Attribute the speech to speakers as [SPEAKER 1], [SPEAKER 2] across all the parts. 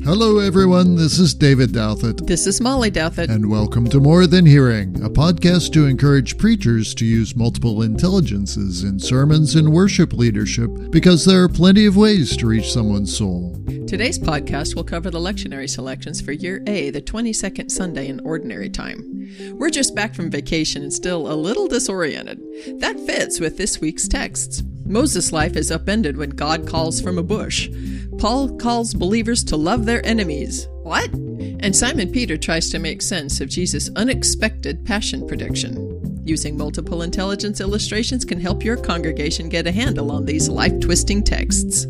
[SPEAKER 1] Hello everyone, this is David Douthit.
[SPEAKER 2] This is Molly Douthit.
[SPEAKER 1] And welcome to More Than Hearing, a podcast to encourage preachers to use multiple intelligences in sermons and worship leadership, because there are plenty of ways to reach someone's soul.
[SPEAKER 2] Today's podcast will cover the lectionary selections for Year A, the 22nd Sunday in Ordinary Time. We're just back from vacation and still a little disoriented. That fits with this week's texts. Moses' life is upended when God calls from a bush. Paul calls believers to love their enemies. What? And Simon Peter tries to make sense of Jesus' unexpected passion prediction. Using multiple intelligence illustrations can help your congregation get a handle on these life-twisting texts.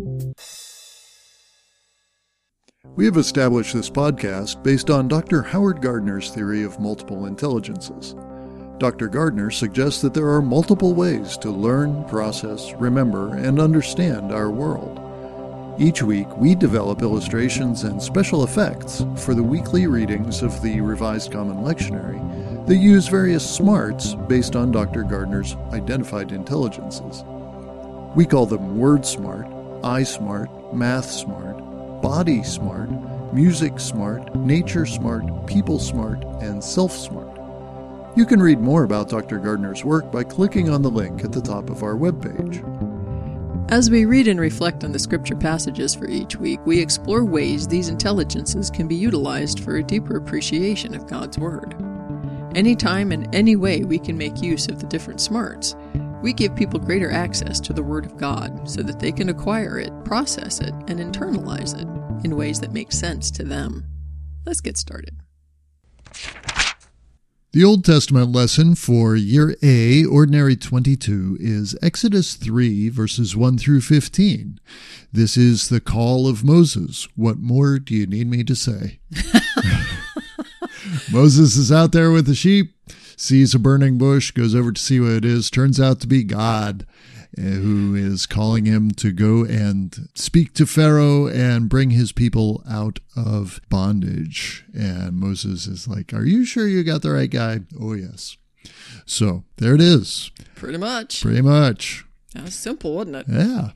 [SPEAKER 1] We have established this podcast based on Dr. Howard Gardner's theory of multiple intelligences. Dr. Gardner suggests that there are multiple ways to learn, process, remember, and understand our world. Each week, we develop illustrations and special effects for the weekly readings of the Revised Common Lectionary that use various smarts based on Dr. Gardner's identified intelligences. We call them Word Smart, Eye Smart, Math Smart, Body Smart, Music Smart, Nature Smart, People Smart, and Self Smart. You can read more about Dr. Gardner's work by clicking on the link at the top of our webpage.
[SPEAKER 2] As we read and reflect on the scripture passages for each week, we explore ways these intelligences can be utilized for a deeper appreciation of God's Word. Anytime and any way we can make use of the different smarts, we give people greater access to the Word of God so that they can acquire it, process it, and internalize it in ways that make sense to them. Let's get started.
[SPEAKER 1] The Old Testament lesson for Year A, Ordinary 22, is Exodus 3, verses 1 through 15. This is the call of Moses. What more do you need me to say? Moses is out there with the sheep, sees a burning bush, goes over to see what it is, turns out to be God, who is calling him to go and speak to Pharaoh and bring his people out of bondage. And Moses is like, "Are you sure you got the right guy?" "Oh, yes." So there it is.
[SPEAKER 2] Pretty much. That was simple, wasn't it?
[SPEAKER 1] Yeah.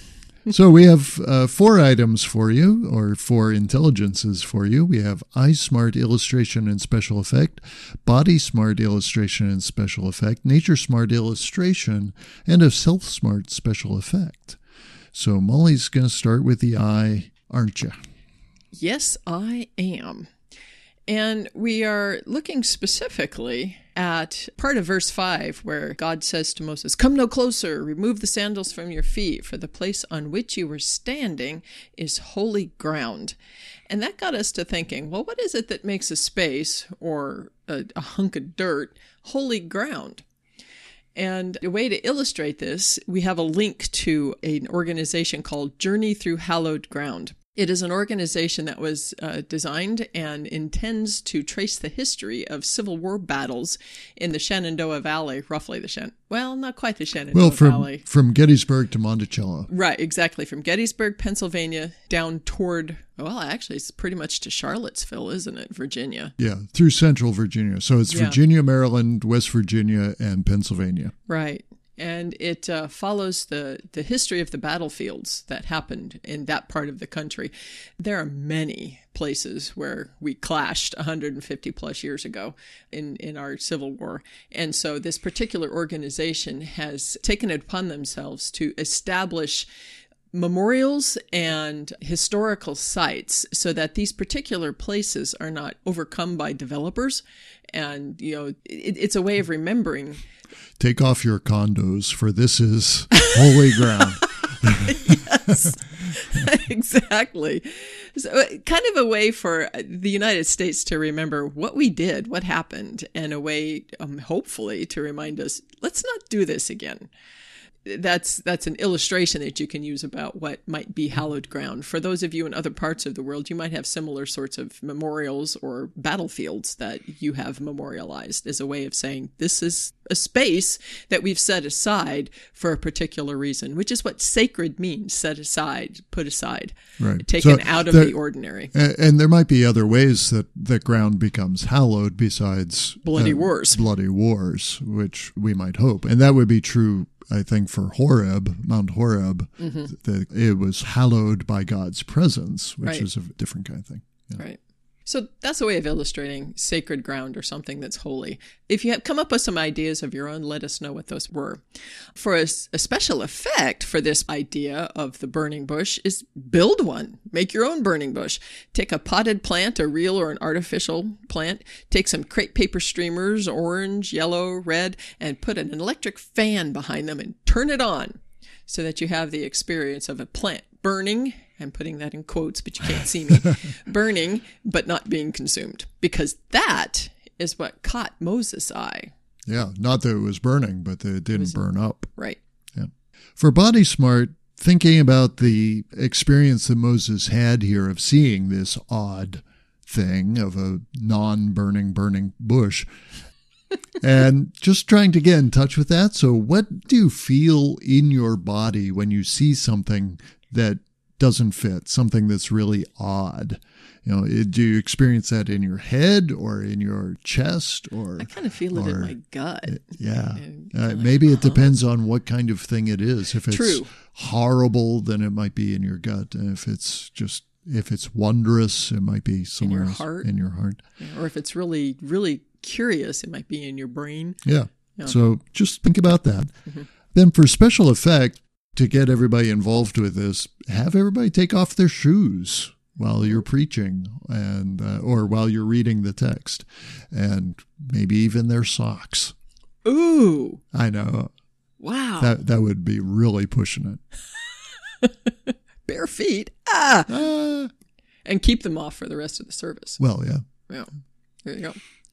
[SPEAKER 1] So we have 4 items for you, or 4 intelligences for you. We have Eye Smart Illustration and Special Effect, Body Smart Illustration and Special Effect, Nature Smart Illustration, and a Self Smart Special Effect. So Molly's going to start with the eye, aren't you?
[SPEAKER 2] Yes, I am. And we are looking specifically at part of verse 5 where God says to Moses, "Come no closer, remove the sandals from your feet, for the place on which you were standing is holy ground." And that got us to thinking, well, what is it that makes a space or a hunk of dirt holy ground? And a way to illustrate this, we have a link to an organization called Journey Through Hallowed Ground. It is an organization that was designed and intends to trace the history of Civil War battles in the Shenandoah Valley, roughly not quite the Shenandoah Valley.
[SPEAKER 1] From Gettysburg to Monticello.
[SPEAKER 2] Right, exactly. From Gettysburg, Pennsylvania, down toward, actually it's pretty much to Charlottesville, isn't it, Virginia?
[SPEAKER 1] Yeah, through central Virginia. So it's Virginia, Maryland, West Virginia, and Pennsylvania.
[SPEAKER 2] Right. And it follows the history of the battlefields that happened in that part of the country. There are many places where we clashed 150 plus years ago in our Civil War. And so this particular organization has taken it upon themselves to establish memorials and historical sites so that these particular places are not overcome by developers. And, it's a way of remembering.
[SPEAKER 1] Take off your condos, for this is holy ground.
[SPEAKER 2] Yes, exactly. So kind of a way for the United States to remember what we did, what happened, and a way, hopefully, to remind us, let's not do this again. That's an illustration that you can use about what might be hallowed ground. For those of you in other parts of the world, you might have similar sorts of memorials or battlefields that you have memorialized as a way of saying this is a space that we've set aside for a particular reason, which is what sacred means: set aside, put aside,
[SPEAKER 1] right,
[SPEAKER 2] taken out of the ordinary.
[SPEAKER 1] And there might be other ways that ground becomes hallowed besides
[SPEAKER 2] bloody wars,
[SPEAKER 1] which we might hope. And that would be true I think for Horeb, Mount Horeb, that it was hallowed by God's presence, which is a different kind of thing. Yeah.
[SPEAKER 2] Right. So that's a way of illustrating sacred ground or something that's holy. If you have come up with some ideas of your own, let us know what those were. For a special effect for this idea of the burning bush is build one. Make your own burning bush. Take a potted plant, a real or an artificial plant. Take some crepe paper streamers, orange, yellow, red, and put an electric fan behind them and turn it on so that you have the experience of a plant burning. I'm putting that in quotes, but you can't see me. Burning, but not being consumed. Because that is what caught Moses' eye.
[SPEAKER 1] Yeah, not that it was burning, but that it didn't burn up.
[SPEAKER 2] Right.
[SPEAKER 1] Yeah. For Body Smart, thinking about the experience that Moses had here of seeing this odd thing of a burning bush, and just trying to get in touch with that. So what do you feel in your body when you see something that doesn't fit, something that's really odd? Do you experience that in your head or in your chest? Or
[SPEAKER 2] I kind of feel it in my gut.
[SPEAKER 1] Yeah. Maybe it depends on what kind of thing it is. If it's horrible, then it might be in your gut. And if it's wondrous, it might be somewhere else in your heart.
[SPEAKER 2] Yeah, or if it's really, really curious, it might be in your brain.
[SPEAKER 1] Yeah. So just think about that. Mm-hmm. Then for special effect, to get everybody involved with this, have everybody take off their shoes while you're preaching and or while you're reading the text, and maybe even their socks.
[SPEAKER 2] Ooh.
[SPEAKER 1] I know.
[SPEAKER 2] Wow.
[SPEAKER 1] That would be really pushing
[SPEAKER 2] it. Bare feet. And keep them off for the rest of the service.
[SPEAKER 1] Well, yeah.
[SPEAKER 2] Yeah. There you go.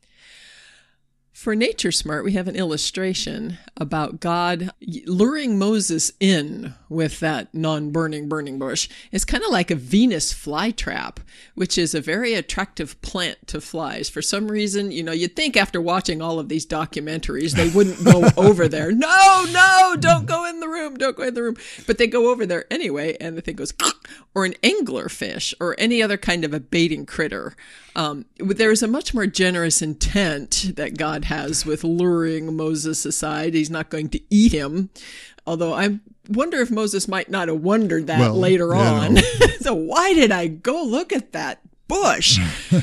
[SPEAKER 2] For Nature Smart, we have an illustration about God luring Moses in with that non-burning bush. It's kind of like a Venus flytrap, which is a very attractive plant to flies. For some reason, you'd think after watching all of these documentaries, they wouldn't go over there. No, don't go in the room. Don't go in the room. But they go over there anyway, and the thing goes, or an anglerfish, or any other kind of a baiting critter. There is a much more generous intent that God has with luring Moses aside. He's not going to eat him, although I wonder if Moses might not have wondered that later on. So why did I go look at that bush?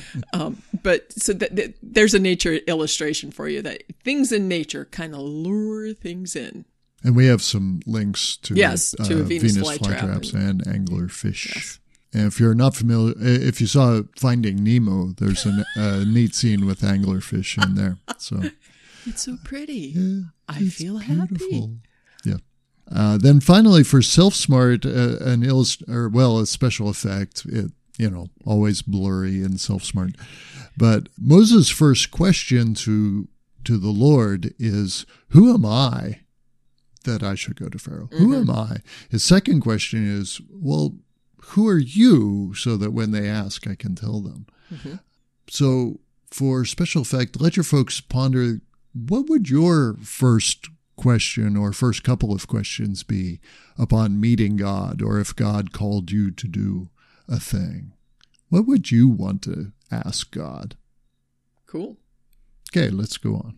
[SPEAKER 2] But so there's a nature illustration for you that things in nature kind of lure things in.
[SPEAKER 1] And we have some links to
[SPEAKER 2] a Venus
[SPEAKER 1] flytraps and anglerfish. Yes. And if you're not familiar, if you saw Finding Nemo, there's a neat scene with anglerfish in there. So
[SPEAKER 2] it's so pretty. Yeah, I feel happy.
[SPEAKER 1] Yeah. Then finally, for Self-Smart, a special effect. Always blurry in Self-Smart. But Moses' first question to the Lord is, "Who am I that I should go to Pharaoh? Mm-hmm. Who am I?" His second question is, "Well, who are you?" So that when they ask, I can tell them. Mm-hmm. So for special effect, let your folks ponder, what would your first question or first couple of questions be upon meeting God, or if God called you to do a thing? What would you want to ask God?
[SPEAKER 2] Cool.
[SPEAKER 1] Okay, let's go on.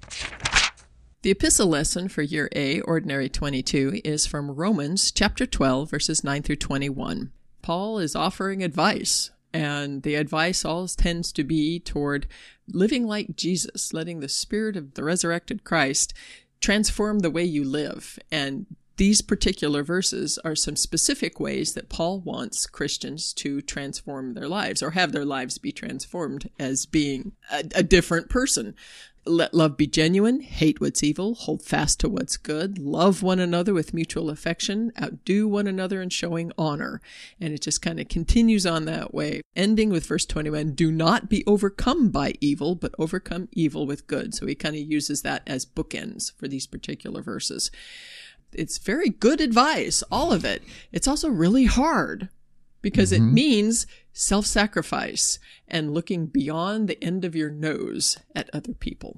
[SPEAKER 2] The epistle lesson for Year A, Ordinary 22, is from Romans chapter 12, verses 9 through 21. Paul is offering advice, and the advice always tends to be toward living like Jesus, letting the Spirit of the resurrected Christ transform the way you live. And these particular verses are some specific ways that Paul wants Christians to transform their lives, or have their lives be transformed as being a different person. Let love be genuine, hate what's evil, hold fast to what's good, love one another with mutual affection, outdo one another in showing honor. And it just kind of continues on that way, ending with verse 21, do not be overcome by evil, but overcome evil with good. So he kind of uses that as bookends for these particular verses. It's very good advice, all of it. It's also really hard, because it means self-sacrifice and looking beyond the end of your nose at other people.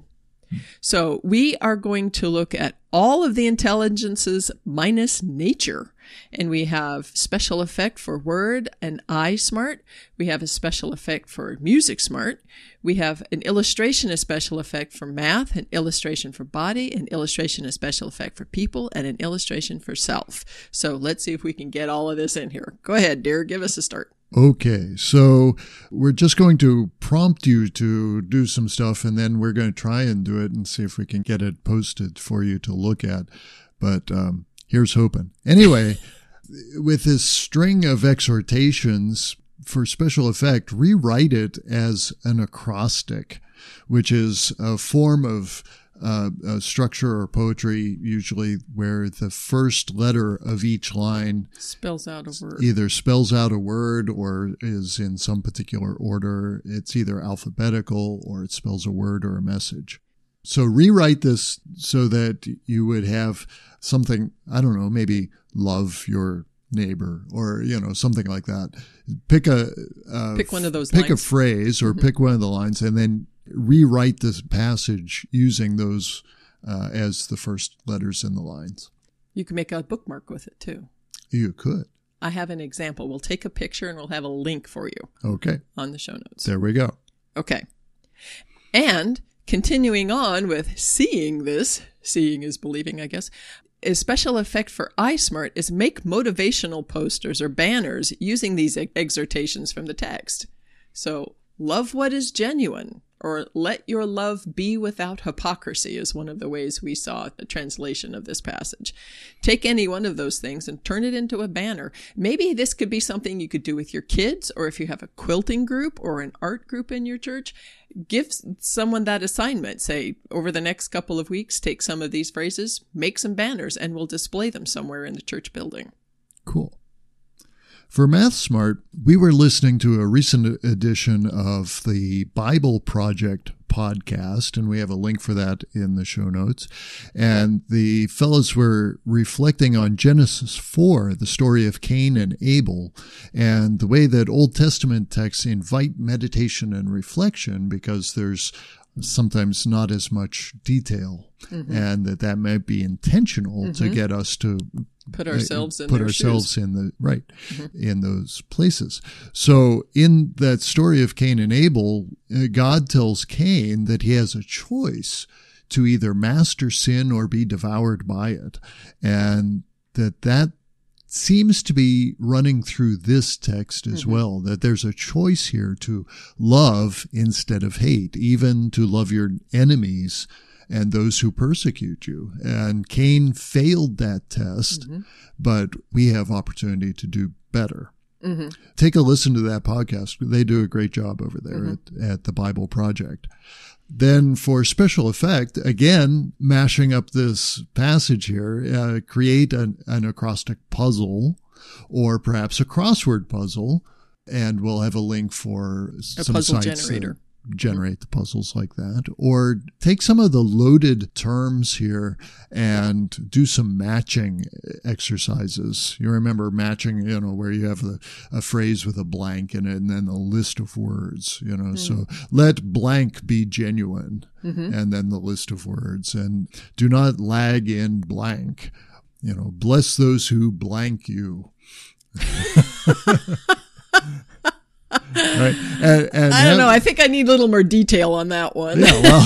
[SPEAKER 2] So we are going to look at all of the intelligences minus nature. And we have special effect for word and eye smart. We have a special effect for music smart. We have an illustration, a special effect for math, an illustration for body, an illustration, a special effect for people, and an illustration for self. So let's see if we can get all of this in here. Go ahead, dear. Give us a start.
[SPEAKER 1] Okay, so we're just going to prompt you to do some stuff, and then we're going to try and do it and see if we can get it posted for you to look at. But here's hoping. Anyway, with this string of exhortations for special effect, rewrite it as an acrostic, which is a form of a structure or poetry, usually where the first letter of each line
[SPEAKER 2] spells out a word.
[SPEAKER 1] Either spells out a word or is in some particular order. It's either alphabetical or it spells a word or a message. So rewrite this so that you would have something, I don't know, maybe love your neighbor or, something like that. Pick
[SPEAKER 2] one of those
[SPEAKER 1] Pick
[SPEAKER 2] lines.
[SPEAKER 1] a phrase or pick one of the lines and then rewrite this passage using those as the first letters in the lines.
[SPEAKER 2] You can make a bookmark with it too.
[SPEAKER 1] You could.
[SPEAKER 2] I have an example. We'll take a picture and we'll have a link for you.
[SPEAKER 1] Okay.
[SPEAKER 2] On the show notes.
[SPEAKER 1] There we go.
[SPEAKER 2] Okay. And continuing on with seeing this, seeing is believing, I guess. A special effect for iSmart is make motivational posters or banners using these exhortations from the text. So, love what is genuine, or let your love be without hypocrisy is one of the ways we saw the translation of this passage. Take any one of those things and turn it into a banner. Maybe this could be something you could do with your kids, or if you have a quilting group or an art group in your church, give someone that assignment. Say, over the next couple of weeks, take some of these phrases, make some banners, and we'll display them somewhere in the church building.
[SPEAKER 1] Cool. For Math Smart, we were listening to a recent edition of the Bible Project podcast, and we have a link for that in the show notes. And the fellows were reflecting on Genesis 4, the story of Cain and Abel, and the way that Old Testament texts invite meditation and reflection because there's sometimes not as much detail, and that might be intentional to get us to
[SPEAKER 2] put ourselves in
[SPEAKER 1] in those places. So in that story of Cain and Abel, God tells Cain that he has a choice to either master sin or be devoured by it, and that seems to be running through this text as well, that there's a choice here to love instead of hate, even to love your enemies and those who persecute you. And Cain failed that test, but we have opportunity to do better. Take a listen to that podcast. They do a great job over there at the Bible Project. Then for special effect, again, mashing up this passage here, create an acrostic puzzle or perhaps a crossword puzzle, and we'll have a link for some
[SPEAKER 2] puzzle
[SPEAKER 1] sites
[SPEAKER 2] generator.
[SPEAKER 1] that generate the puzzles like that. Or take some of the loaded terms here and do some matching exercises. You remember matching, where you have a phrase with a blank in it and then a list of words, so let blank be genuine and then the list of words, and do not lag in blank, bless those who blank you. Right. And
[SPEAKER 2] I don't know. I think I need a little more detail on that one.
[SPEAKER 1] Yeah, well.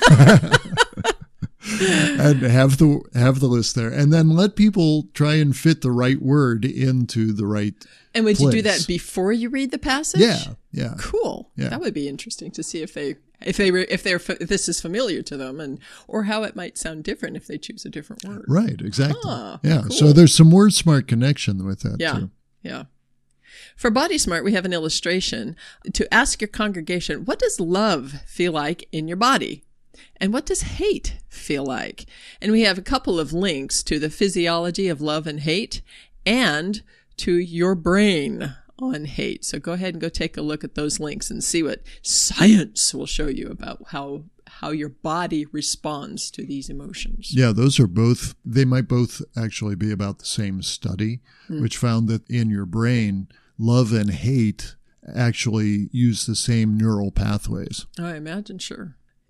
[SPEAKER 1] And have the list there, and then let people try and fit the right word into the right.
[SPEAKER 2] And would
[SPEAKER 1] place.
[SPEAKER 2] you do that before you read the passage?
[SPEAKER 1] Yeah.
[SPEAKER 2] Cool.
[SPEAKER 1] Yeah.
[SPEAKER 2] That would be interesting to see if this is familiar to them, or how it might sound different if they choose a different word.
[SPEAKER 1] Right. Exactly.
[SPEAKER 2] Cool.
[SPEAKER 1] So there's some word smart connection with that too.
[SPEAKER 2] Yeah. For Body Smart, we have an illustration to ask your congregation, what does love feel like in your body? And what does hate feel like? And we have a couple of links to the physiology of love and hate and to your brain on hate. So go ahead and go take a look at those links and see what science will show you about how your body responds to these emotions.
[SPEAKER 1] Yeah, they might both actually be about the same study, which found that in your brain, love and hate actually use the same neural pathways.
[SPEAKER 2] I imagine, sure.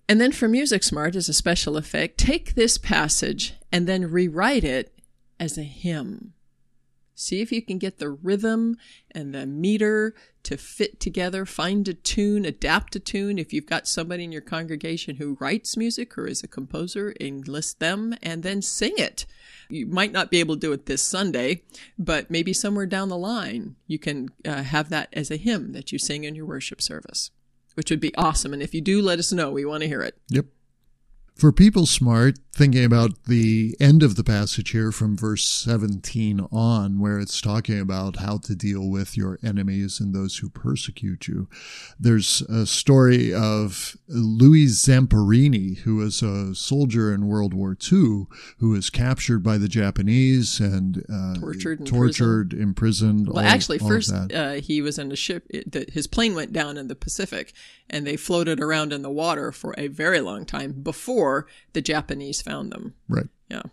[SPEAKER 2] And then for Music Smart, as a special effect, take this passage and then rewrite it as a hymn. See if you can get the rhythm and the meter to fit together. Find a tune, adapt a tune. If you've got somebody in your congregation who writes music or is a composer, enlist them and then sing it. You might not be able to do it this Sunday, but maybe somewhere down the line you can have that as a hymn that you sing in your worship service, which would be awesome. And if you do, let us know. We want to hear it.
[SPEAKER 1] Yep. For people smart, thinking about the end of the passage here from verse 17 on, where it's talking about how to deal with your enemies and those who persecute you, there's a story of Louis Zamperini, who was a soldier in World War II, who was captured by the Japanese and tortured, imprisoned.
[SPEAKER 2] Well, actually, first he was in a ship. His plane went down in the Pacific, and they floated around in the water for a very long time before the Japanese found them.
[SPEAKER 1] Right.
[SPEAKER 2] Yeah.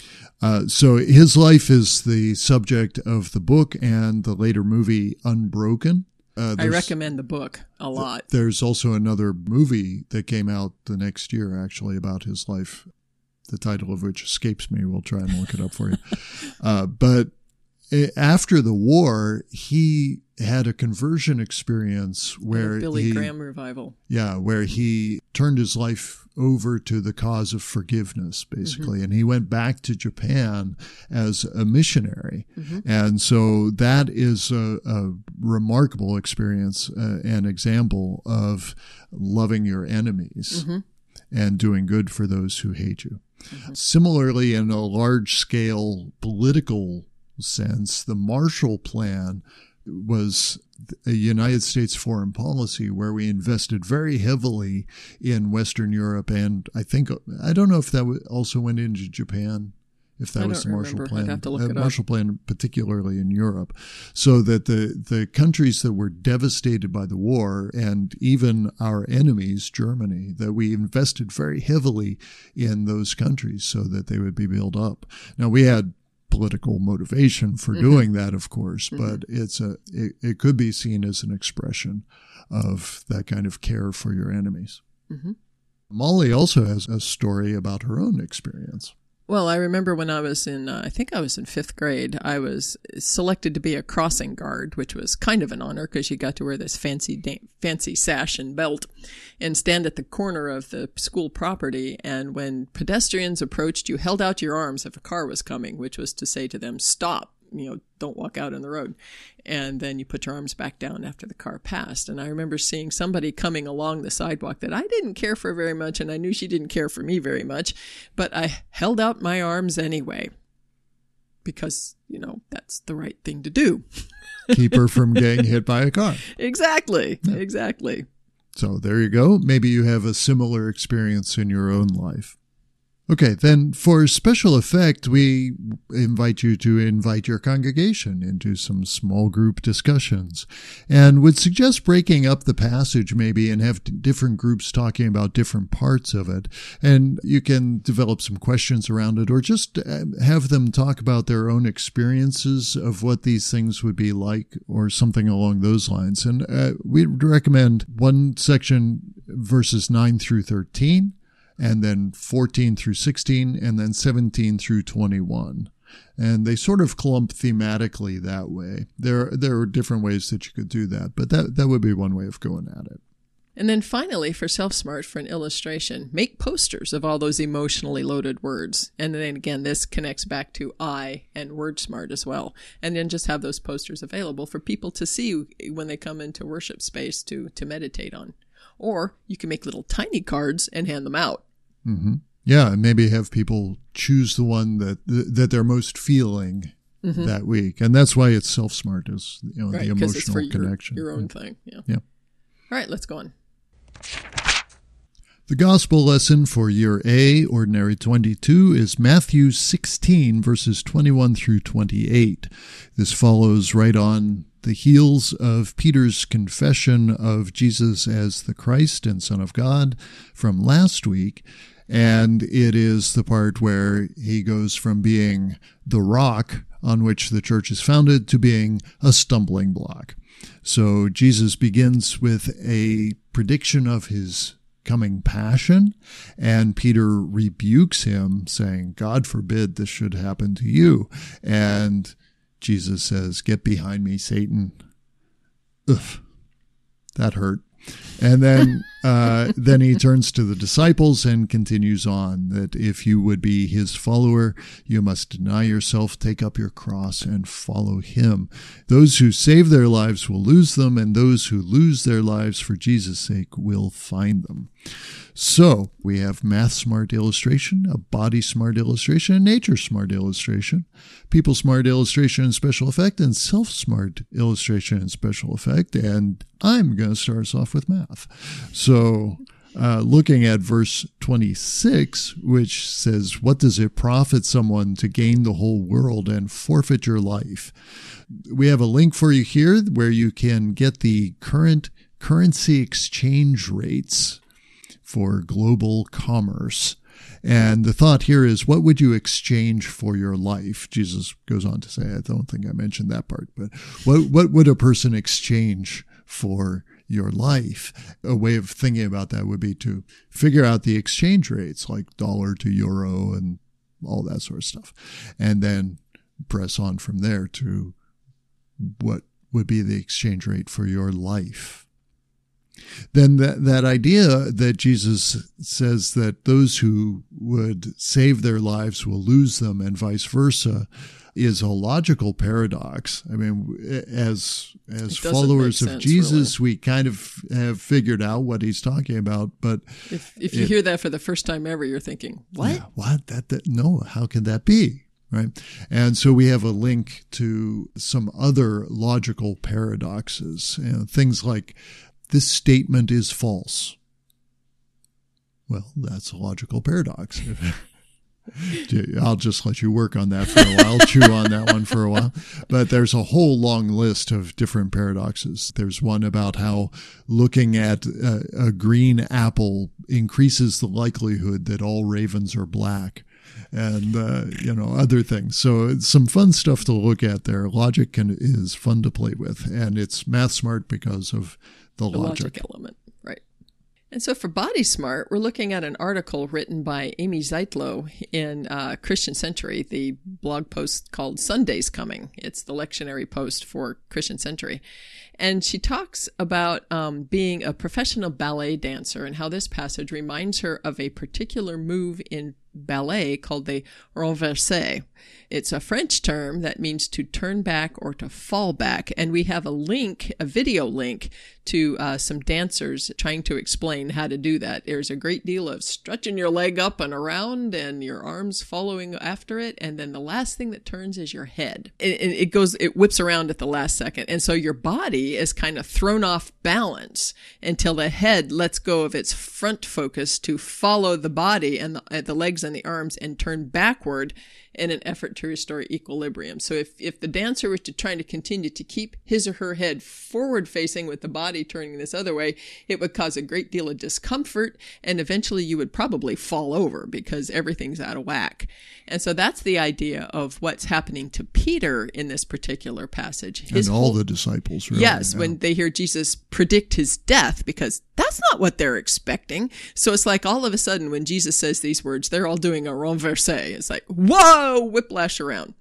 [SPEAKER 1] So his life is the subject of the book and the later movie Unbroken.
[SPEAKER 2] I recommend the book a lot.
[SPEAKER 1] There's also another movie that came out the next year, actually, about his life, the title of which escapes me. We'll try and look it up for you. But after the war, he had a conversion experience where
[SPEAKER 2] Billy Graham revival.
[SPEAKER 1] Yeah, where he turned his life over to the cause of forgiveness, basically. Mm-hmm. And he went back to Japan as a missionary. Mm-hmm. And so that is a remarkable experience, an example of loving your enemies mm-hmm. and doing good for those who hate you. Mm-hmm. Similarly, in a large-scale political sense, the Marshall Plan was a United States foreign policy where we invested very heavily in Western Europe, and I don't know if that also went into Japan, if that was the Marshall Plan.
[SPEAKER 2] I'd have to look it up.
[SPEAKER 1] Marshall Plan, particularly in Europe, so that the countries that were devastated by the war, and even our enemies, Germany, that we invested very heavily in those countries so that they would be built up. Now, we had political motivation for doing that, of course, but it could be seen as an expression of that kind of care for your enemies. Mm-hmm. Molly also has a story about her own experience.
[SPEAKER 2] Well, I remember when I was I think I was in 5th grade, I was selected to be a crossing guard, which was kind of an honor because you got to wear this fancy sash and belt and stand at the corner of the school property. And when pedestrians approached, you held out your arms if a car was coming, which was to say to them, stop. Don't walk out on the road. And then you put your arms back down after the car passed. And I remember seeing somebody coming along the sidewalk that I didn't care for very much, and I knew she didn't care for me very much, but I held out my arms anyway because, that's the right thing to do.
[SPEAKER 1] Keep her from getting hit by a car.
[SPEAKER 2] Exactly. Yeah. Exactly.
[SPEAKER 1] So there you go. Maybe you have a similar experience in your own life. Okay, then for special effect, we invite you to invite your congregation into some small group discussions and would suggest breaking up the passage maybe and have different groups talking about different parts of it. And you can develop some questions around it or just have them talk about their own experiences of what these things would be like or something along those lines. And we'd recommend one section, verses 9 through 13. And then 14 through 16, and then 17 through 21. And they sort of clump thematically that way. There are different ways that you could do that, but that would be one way of going at it.
[SPEAKER 2] And then finally, for Self-Smart, for an illustration, make posters of all those emotionally loaded words. And then again, this connects back to I and WordSmart as well. And then just have those posters available for people to see when they come into worship space to meditate on. Or you can make little tiny cards and hand them out.
[SPEAKER 1] Mm-hmm. Yeah, and maybe have people choose the one that they're most feeling that week. And that's why it's Self-Smart, is right, the emotional
[SPEAKER 2] it's for
[SPEAKER 1] connection.
[SPEAKER 2] Your own thing. Yeah. All right, let's go on.
[SPEAKER 1] The gospel lesson for Year A, Ordinary 22, is Matthew 16, verses 21 through 28. This follows right on the heels of Peter's confession of Jesus as the Christ and Son of God from last week. And it is the part where he goes from being the rock on which the church is founded to being a stumbling block. So Jesus begins with a prediction of his coming passion. And Peter rebukes him, saying, God forbid this should happen to you. And Jesus says, get behind me, Satan. Ugh, that hurt. And then he turns to the disciples and continues on that if you would be his follower, you must deny yourself, take up your cross, and follow him. Those who save their lives will lose them, and those who lose their lives for Jesus' sake will find them. So we have math smart illustration, a body smart illustration, a nature smart illustration, people smart illustration and special effect, and self smart illustration and special effect. And I'm going to start us off with math. So looking at verse 26, which says, what does it profit someone to gain the whole world and forfeit your life? We have a link for you here where you can get the current currency exchange rates for global commerce. And the thought here is, what would you exchange for your life? Jesus goes on to say, I don't think I mentioned that part, but what would a person exchange for your life? A way of thinking about that would be to figure out the exchange rates, like dollar to euro and all that sort of stuff, and then press on from there to what would be the exchange rate for your life. Then that idea that Jesus says that those who would save their lives will lose them and vice versa is a logical paradox. I mean, as followers of Jesus, really, we kind of have figured out what he's talking about. But
[SPEAKER 2] if you hear that for the first time ever, you're thinking, what?
[SPEAKER 1] Yeah, what? No, how could that be? Right. And so we have a link to some other logical paradoxes, things like, this statement is false. Well, that's a logical paradox. I'll just let you work on that for a while, chew on that one for a while. But there's a whole long list of different paradoxes. There's one about how looking at a green apple increases the likelihood that all ravens are black. And, other things. So it's some fun stuff to look at there. Logic is fun to play with. And it's math smart because of the logic
[SPEAKER 2] element, right? And so for Body Smart, we're looking at an article written by Amy Zeitlow in Christian Century, the blog post called Sunday's Coming. It's the lectionary post for Christian Century. And she talks about being a professional ballet dancer and how this passage reminds her of a particular move in ballet called the renversé. It's a French term that means to turn back or to fall back. And we have a video link to some dancers trying to explain how to do that. There's a great deal of stretching your leg up and around and your arms following after it. And then the last thing that turns is your head. It whips around at the last second. And so your body is kind of thrown off balance until the head lets go of its front focus to follow the body and the legs and the arms and turn backward in an effort to restore equilibrium. So if the dancer was trying to continue to keep his or her head forward facing with the body turning this other way, it would cause a great deal of discomfort, and eventually you would probably fall over because everything's out of whack. And so that's the idea of what's happening to Peter in this particular passage.
[SPEAKER 1] And all the disciples, really.
[SPEAKER 2] Yes, when they hear Jesus predict his death, because that's not what they're expecting. So it's like all of a sudden when Jesus says these words, they're all doing a renversé. It's like, whoa, whiplash around.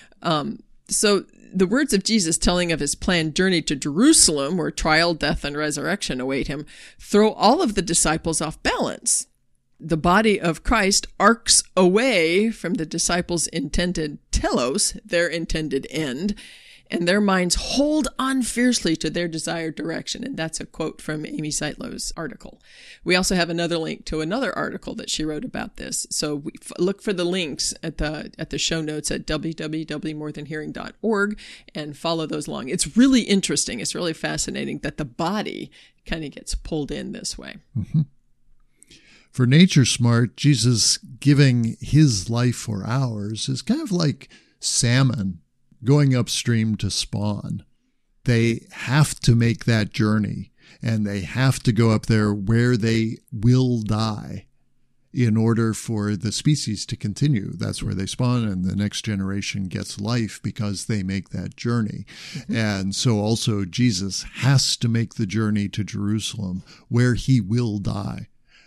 [SPEAKER 2] So the words of Jesus telling of his planned journey to Jerusalem, where trial, death, and resurrection await him, throw all of the disciples off balance. The body of Christ arcs away from the disciples' intended telos, their intended end, and their minds hold on fiercely to their desired direction. And that's a quote from Amy Zeitlow's article. We also have another link to another article that she wrote about this. So look for the links at the show notes at www.morethanhearing.org and follow those along. It's really interesting. It's really fascinating that the body kind of gets pulled in this way.
[SPEAKER 1] Mm-hmm. For Nature Smart, Jesus giving his life for ours is kind of like salmon going upstream to spawn. They have to make that journey, and they have to go up there where they will die in order for the species to continue. That's where they spawn, and the next generation gets life because they make that journey. Mm-hmm. And so also Jesus has to make the journey to Jerusalem where he will die.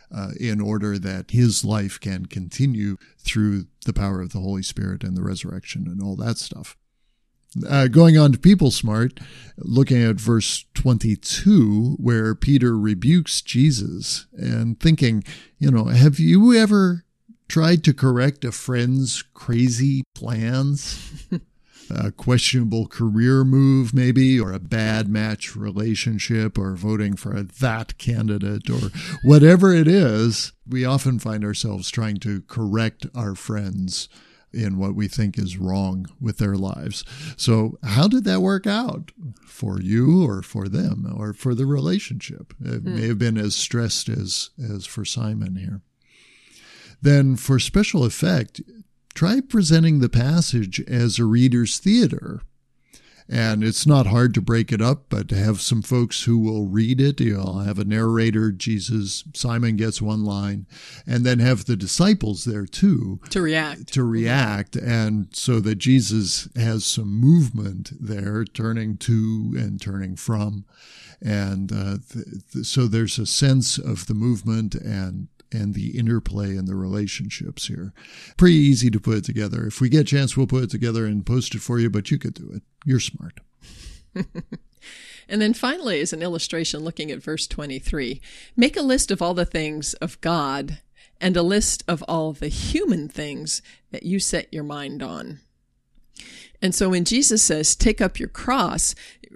[SPEAKER 1] in order that his life can continue through the power of the Holy Spirit and the resurrection and all that stuff. Going on to People Smart, looking at verse 22, where Peter rebukes Jesus and thinking, have you ever tried to correct a friend's crazy plans? A questionable career move, maybe, or a bad match relationship, or voting for that candidate, or whatever it is. We often find ourselves trying to correct our friends in what we think is wrong with their lives. So how did that work out for you or for them or for the relationship? It may have been as stressed as for Simon here. Then for special effect, try presenting the passage as a reader's theater. And it's not hard to break it up, but to have some folks who will read it. You'll have a narrator, Jesus, Simon gets one line, and then have the disciples there too.
[SPEAKER 2] To react.
[SPEAKER 1] And so that Jesus has some movement there, turning to and turning from. And so there's a sense of the movement and the interplay and the relationships here. Pretty easy to put it together. If we get a chance, we'll put it together and post it for you, but you could do it. You're smart.
[SPEAKER 2] And then finally, as an illustration, looking at verse 23, make a list of all the things of God and a list of all the human things that you set your mind on. And so when Jesus says, take up your cross,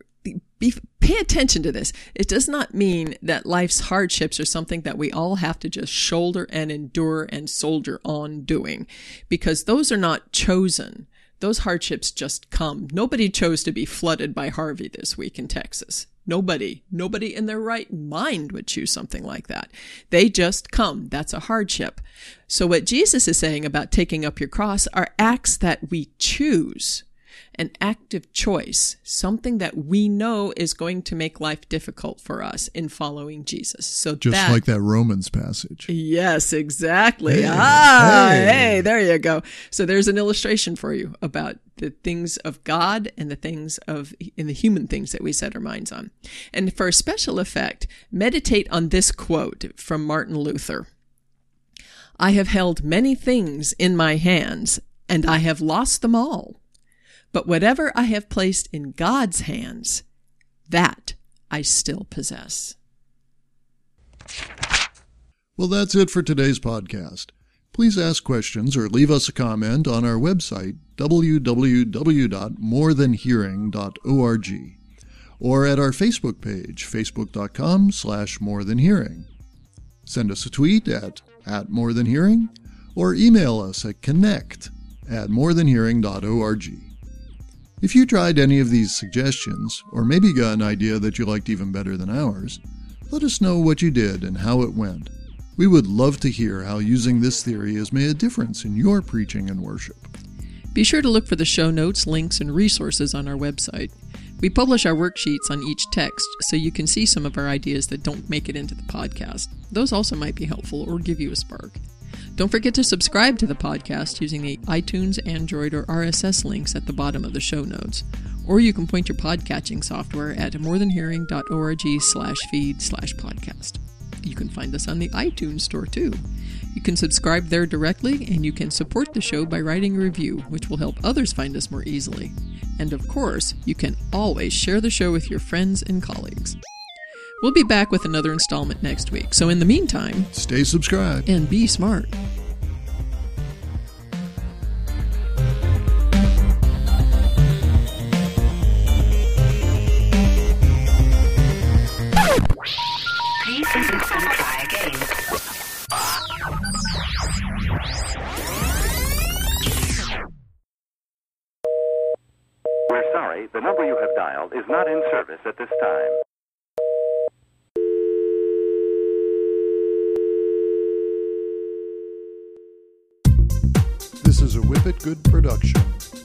[SPEAKER 2] pay attention to this. It does not mean that life's hardships are something that we all have to just shoulder and endure and soldier on doing, because those are not chosen. Those hardships just come. Nobody chose to be flooded by Harvey this week in Texas. Nobody in their right mind would choose something like that. They just come. That's a hardship. So what Jesus is saying about taking up your cross are acts that we choose. An active choice, something that we know is going to make life difficult for us in following Jesus. So
[SPEAKER 1] just like that Romans passage.
[SPEAKER 2] Yes, exactly. Hey, there you go. So there's an illustration for you about the things of God and the things in the human things that we set our minds on. And for a special effect, meditate on this quote from Martin Luther. I have held many things in my hands, and I have lost them all. But whatever I have placed in God's hands, that I still possess.
[SPEAKER 1] Well, that's it for today's podcast. Please ask questions or leave us a comment on our website, www.morethanhearing.org, or at our Facebook page, facebook.com/morethanhearing. Send us a tweet at @morethanhearing, or email us at connect@morethanhearing.org. If you tried any of these suggestions, or maybe got an idea that you liked even better than ours, let us know what you did and how it went. We would love to hear how using this theory has made a difference in your preaching and worship.
[SPEAKER 2] Be sure to look for the show notes, links, and resources on our website. We publish our worksheets on each text, so you can see some of our ideas that don't make it into the podcast. Those also might be helpful or give you a spark. Don't forget to subscribe to the podcast using the iTunes, Android, or RSS links at the bottom of the show notes. Or you can point your podcatching software at morethanhearing.org/feed/podcast. You can find us on the iTunes store too. You can subscribe there directly, and you can support the show by writing a review, which will help others find us more easily. And of course, you can always share the show with your friends and colleagues. We'll be back with another installment next week. So in the meantime,
[SPEAKER 1] stay subscribed
[SPEAKER 2] and be smart.
[SPEAKER 3] Please try again.
[SPEAKER 4] We're sorry, the number you have dialed is not in service at this time.
[SPEAKER 1] This is a Whippet Good production.